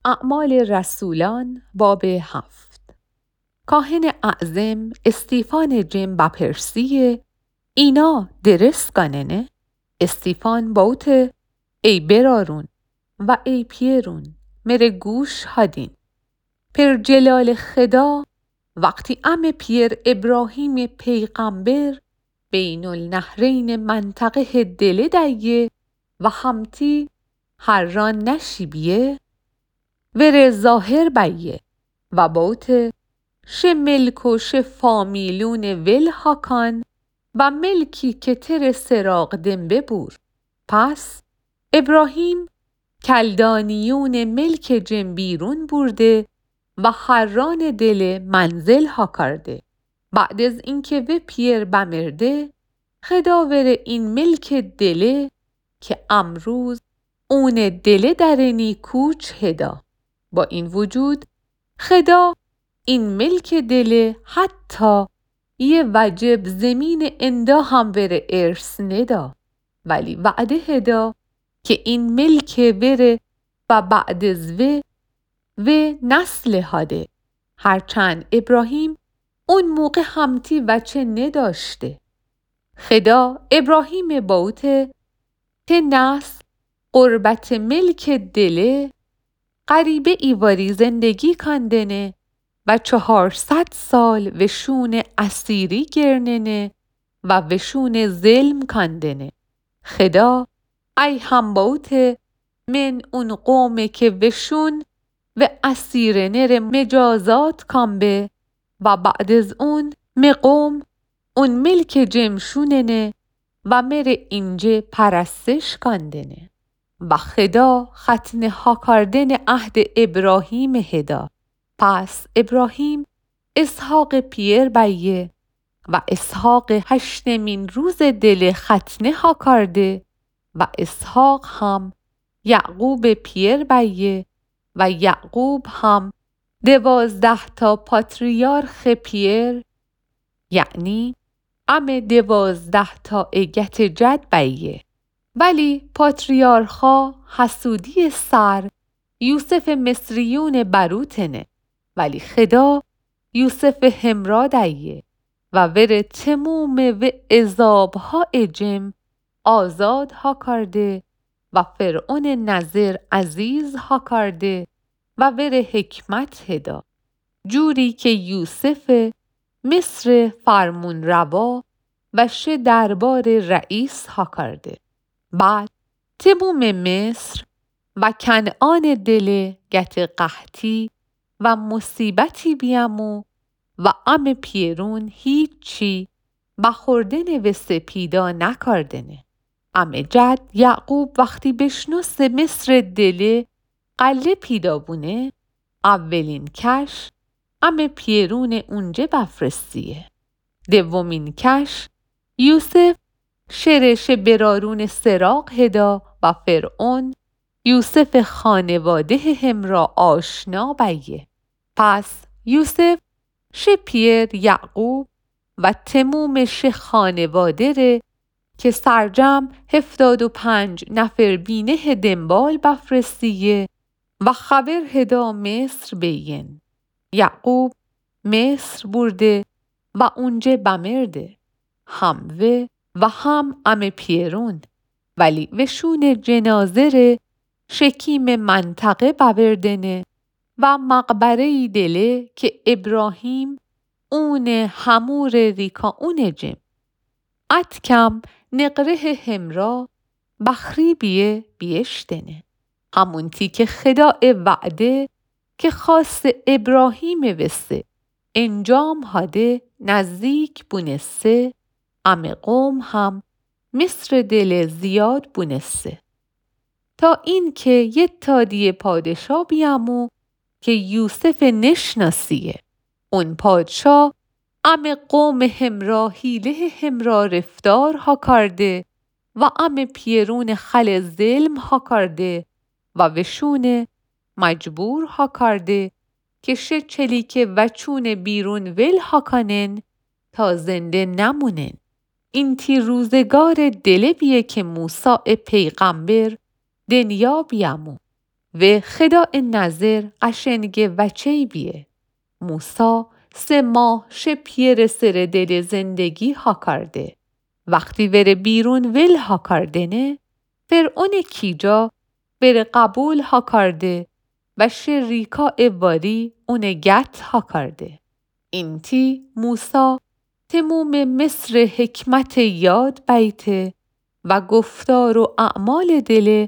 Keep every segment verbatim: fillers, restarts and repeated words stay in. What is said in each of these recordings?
اعمال رسولان باب هفت. کاهن اعظم استیفان جم بپرسیه اینا درست کننه؟ استیفان باوته ای برارون و ای پیرون مره گوش هادین. پر جلال خدا وقتی ام پیر ابراهیم پیغمبر بین النهرین منطقه دل دیه و همتی هران نشی بیه وره ظاهر بیه و باوته شه ملک و شه فامیلون ول هاکان و ملکی که تر سراغ دم ببور. پس ابراهیم کلدانیون ملک جم بیرون برده و هران دل منزل ها کرده. بعد از اینکه و پیر بمرده خدا وره این ملک دله که امروز اون دله درنی کوچ هدا. با این وجود خدا این ملک دله حتی یه وجب زمین اندا هم وره ارث ندا، ولی وعده هدا که این ملک وره و بعد از و و نسل هاده. هرچند ابراهیم اون موقع همتی وچه نداشته. خدا ابراهیم باوته ته نسل قربت ملک دله قریبه ایواری زندگی کندنه و چهارصد سال وشون اسیری گرننه و وشون ظلم کندنه. خدا ای هم باوته من اون قومه که وشون و اسیرنه ره مجازات کامبه و بعد از اون مقوم اون ملک جمشوننه و مره اینجه پرستش کندنه. و خدا ختنه ها کردن عهد ابراهیم هدا. پس ابراهیم اسحاق پیر بیه و اسحاق هشتمین روز دل ختنه ها کرده و اسحاق هم یعقوب پیر بیه و یعقوب هم دوازده تا پاتریارخ پیر یعنی ام دوازده تا اگت جد بیه. ولی پاتریارخا حسودی سر یوسف مصریون بروتنه، ولی خدا یوسف همرا دیه و وره تموم و عذابها اجم آزاد ها کرده و فرعون نظر عزیز ها کرده و وره حکمت هدا جوری که یوسف مصر فرمون روا و شه دربار رئیس ها کرده. بعد تموم مصر و کنعان دل گت قحطی و مصیبتی بیامو و ام پیرون هیچی بخوردن و سپیدا نکردنه. ام جد یعقوب وقتی بشنوس مصر دل قله پیدا بونه اولین کش ام پیرون اونجه بفرستیه. دومین کش یوسف شرش برارون سراغ هدا و فرعون یوسف خانواده همرا آشنا بیه. پس یوسف شه پیر یعقوب و تموم شه خانواده ره که سرجم هفتاد و پنج نفر بینه دنبال بفرستیه و خبر هدا مصر بیین. یعقوب مصر برده و اونجه بمرده هم و و هم ام پیرون، ولی وشون جنازه ره شکیم منطقه ببردنه و مقبره دله که ابراهیم اون همور ریکا اون جم اتکم نقره همرا بخری بیه بیشتنه. همون تی که خدا وعده که خاص ابراهیم وسته انجام هاده نزدیک بونسته ام قوم هم مصر دل زیاد بونسته. تا این که یه تادی پادشاه بیامو که یوسف نشناسیه. اون پادشاه ام قوم همرا حیله همرا رفتار ها کرده و ام پیرون خل ظلم ها کرده و وشون مجبور ها کرده که شه چلیک وچون بیرون ول ها کنن تا زنده نمونن. این تی روزگار دل بیه که موسی پیغمبر دنیا بیامو و خدا نظر قشنگ و چی بیه. موسا سه ماه شه پیر سر دل زندگی ها کرده. وقتی وره بیرون ول ها کردنه، فرعون کیجا وره قبول ها کرده و شریکا اواری اون گت ها کرده. اینتی موسا تموم مصر حکمت یاد بیته و گفتار و اعمال دل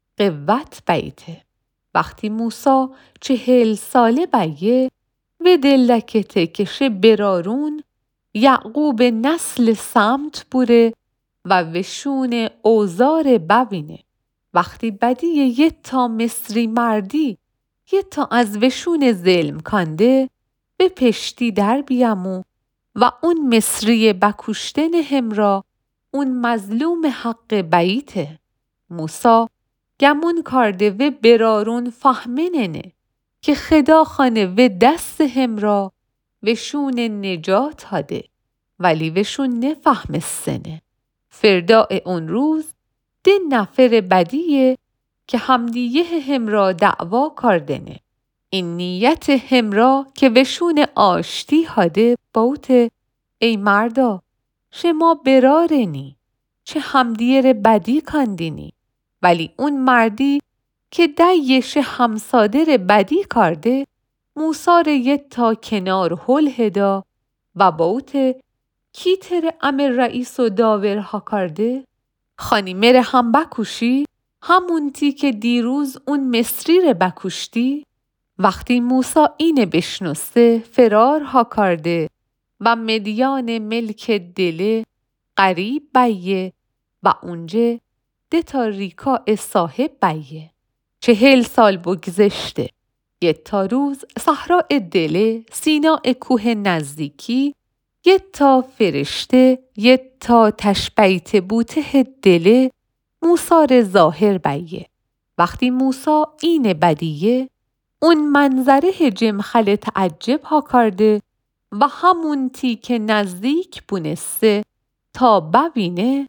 قوت بیته. وقتی موسا چهل ساله بیه و دلکته کشه برارون یعقوب نسل سمت بوره و وشون اوزار ببینه. وقتی بدی یه تا مصری مردی یه تا از وشون ظلم کنده به پشتی در بیامو و اون مصری بکشتن همرا اون مظلوم حق بیته. موسا گمون کرده و برارون فهمننه که خدا خانه و دست همرا وشون نجات هاده ولی وشون نفهمستنه. فرداء اون روز ده نفر بدیه که همدیه همرا دعوا کردنه. این نیت همرا که وشون آشتی هاده بوته ای مردا شما برارنی چه همدیه بدی کندینی. ولی اون مردی که دیش همسادر بدی کرده موسار یه تا کنار هل هدا و بوته کی تر امر رئیس و داور ها کرده؟ خانی مره هم بکوشی؟ همون تی که دیروز اون مصری ره بکشتی؟ وقتی موسا اینه بشنسته فرار ها کرده و مدیان ملک دله قریب بیه و اونجه ده تا ریکا صاحب بیه. چهل سال بگذشته. یه تا روز صحراء دله سیناء کوه نزدیکی یه تا فرشته یه تا تشبیت بوته دله موسار ظاهر بیه. وقتی موسا این بدیه اون منظره جمخل تعجب ها کرده و همون تی که نزدیک بونسته تا ببینه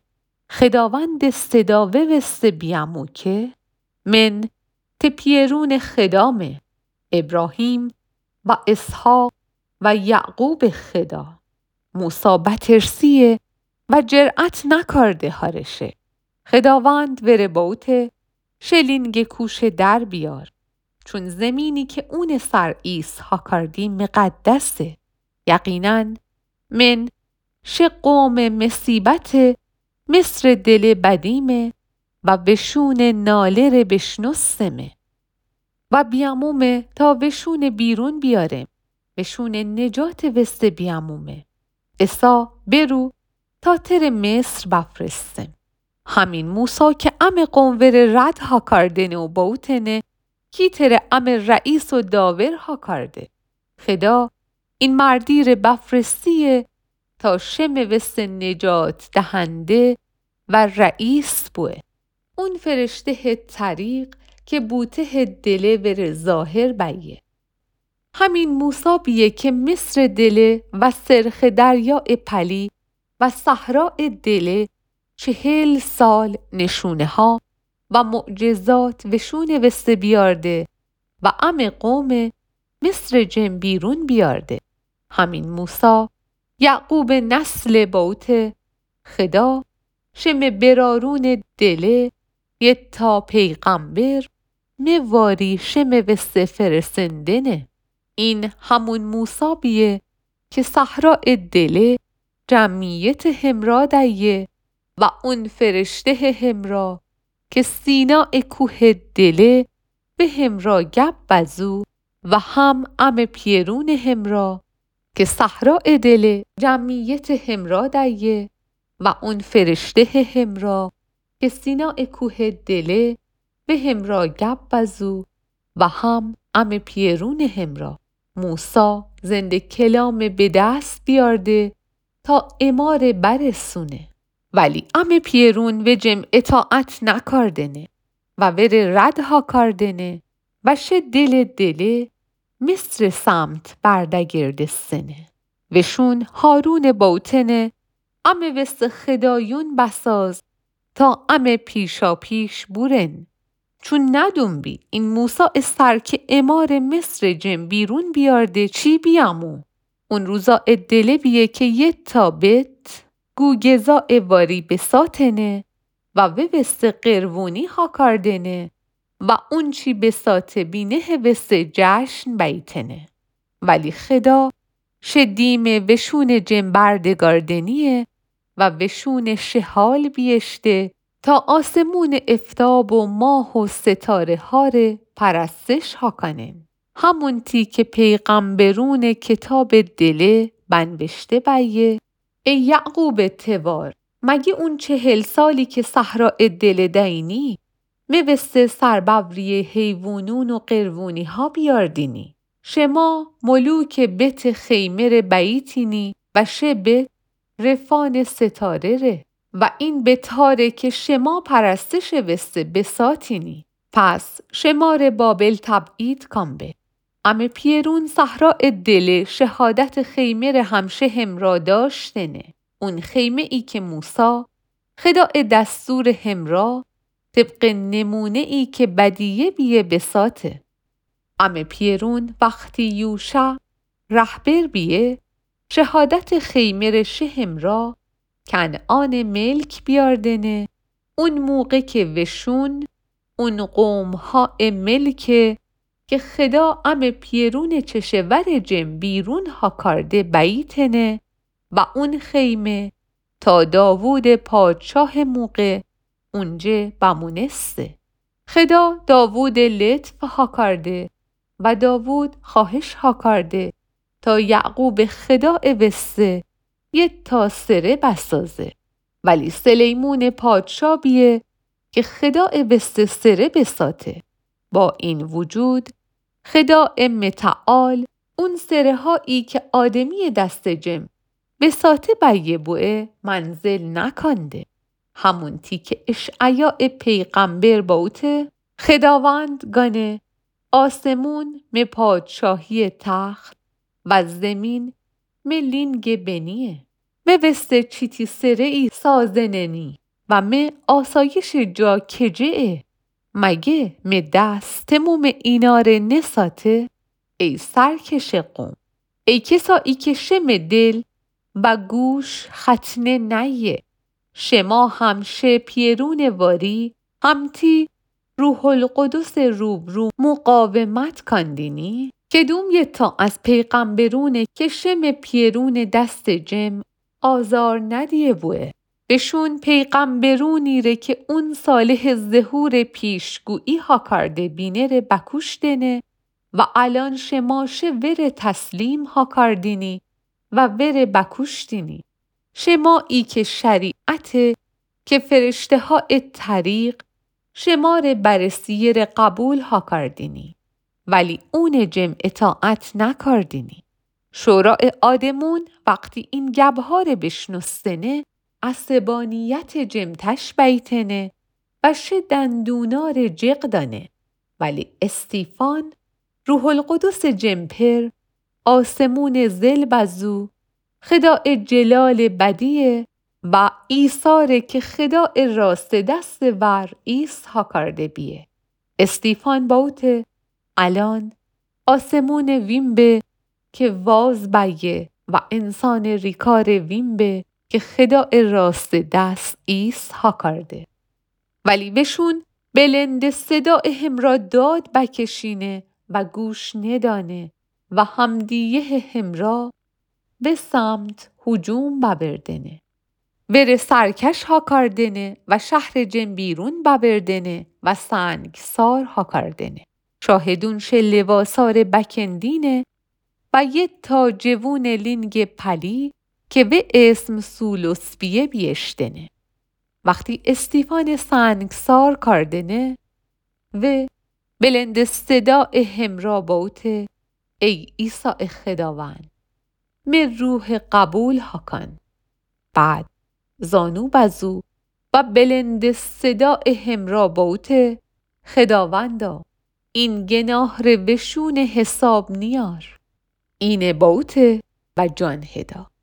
خداوند صداوه وسته بیامو که من تپیرون خدامه ابراهیم و اسحاق و یعقوب خدا. موسا بترسیه و جرأت نکرده هارشه. خداوند وره بوته شلینگ کوش در بیار چون زمینی که اون سر ایسها کردی مقدسه. یقیناً من شه قوم مصیبت مصر دل بدیمه و وشون ناله ره بشنستمه و بیامومه تا وشون بیرون بیارم وشون نجات وست بیامومه اسا برو تا تر مصر بفرستم. همین موسا که ام قوم ور رد ها کردنه و بوتنه کی تر ام رئیس و داور ها کرده. خدا این مردی ره بفرستیه تا شم وست نجات دهنده و رئیس بوه. اون فرشته طریق که بوته دله ور ظاهر بیه. همین موسا بیه که مصر دله و سرخ دریا پلی و صحراء دله چهل سال نشونه ها و معجزات وشون وسته بیارده و ام قوم مصر جن بیرون بیارده. همین موسا یعقوب نسل بوته خدا شم برارون دله یه تا پیغمبر مواری شم وسته فرسندنه. این همون موسا بیه که صحراء دله جمعیت همرا دیه و اون فرشته همرا که سیناء کوه دله به همرا گب بزو و هم ام پیرون همرا که صحراء دله جمعیت همرا دیه و اون فرشته همرا که سیناء کوه دله به همرا گب بزو و هم ام پیرون همرا. موسا زنده کلام به دست بیارده تا امار برسونه ولی ام پیرون و جم اطاعت نکردنه و ور رد ها کردنه و شه دل دله مصر سمت بردگردستنه. وشون هارون بوتنه ام وست خدایون بساز تا ام پیشا پیش بورن چون ندونبی این موسا استر که امار مصر جم بیرون بیارده چی بیامو. اون روزا ادله بیه که یه تابت گوگزا اواری بساتنه و وست قروونی ها کاردنه و اون چی بسات بینه وست جشن بیتنه. ولی خدا شدیم وشون جم بردگاردنیه و وشون شهال بیشته تا آسمون افتاب و ماه و ستاره هاره پرستش ها کنن. همون تی که پیغمبرون کتاب دله بنوشته بیه ای یعقوب توار مگه اون چهل سالی که صحرا دل دینی موسته سربوری حیوانون و قروونی ها بیاردینی. شما ملوک بت خیمر بیتینی و شبت رفان ستاره ره و این بتاره که شما پرستش وسته بساتینی. پس شمار بابل تبعید کن به. ام پیرون صحرا دل شهادت خیمر همشه همرا داشتنه. اون خیمه ای که موسا خدا دستور همرا طبق نمونه ای که بدیه بیه بساته. ام پیرون وقتی یوشع رهبر بیه شهادت خیمر شهم را کنعان ملک بیاردنه. اون موقع که وشون اون قوم ها ملک که خدا ام پیرون چشور جم بیرون ها کرده بیتنه و اون خیمه تا داوود پادشاه موقع اونجه بمونسته. خدا داوود لطف ها کرده و داوود خواهش ها کرده تا یعقوب خدا اوسته یه تاسره بسازه. ولی سلیمون پادشاه بیه که خدا اوسته سره بساته. با این وجود خدا متعال اون سره هایی که آدمی دست جم بساته بیه بوه منزل نکنده. همون تی که اشعیا پیغمبر باوته خداوند گانه آسمون می پادشاهی تخت و زمین می لینگ بنیه. می وسته چیتی سره ای سازننی و می آسایش جا کجه. مگه می دستموم ایناره نساته؟ ای سرکش قوم، ای کسایی که شم دل و گوش ختنه نیه. شما همشه پیرون واری همتی روح القدس روبرو مقاومت کندینی؟ کدوم یه تا از پیغمبرونه که شم پیرون دست جم آزار ندیه بوه. بشون پیغمبرونی ره که اون صالح ظهور پیشگویی ها کرده بینه ره بکوش دنه و الان شماشه ور تسلیم ها کردینی و ور بکوش دینی. شما ای که شریعت که فرشته ها طریق شمار برسیر قبول ها کردینی ولی اون جم اطاعت نکردینی. شورای آدمون وقتی این گبهار بشنستنه عصبانیت جمتش بیتنه و شه دندونار جغدانه. ولی استیفان روح القدس جمپر آسمون زل بزو خدا جلال بدیه و ایثاره که خدا راست دست ور ایس ها کرده بیه. استیفان باوته الان آسمون ویمبه که واز بیه و انسان ریکار ویمبه که خدا راست دست ایس ها کرده. ولی بشون بلند صدا همرا داد بکشینه و گوش ندانه و همدیه همرا به سمت هجوم ببردنه. ور سرکش ها کردنه و شهر جن بیرون ببردنه و سنگسار ها کردنه. شاهدون شه لواسار بکندینه و یه تا جوون لینگ پلی که به اسم سولوسبیه بیشتنه. وقتی استیفان سنگسار کردنه و بلند صدا همرا باوته ای عیسی خداوند می روح قبول ها کن. بعد زانو بزو و بلند صدا همرا باوته خداوندا این گناه رو بشون حساب نیار. این باوته و جان هدا.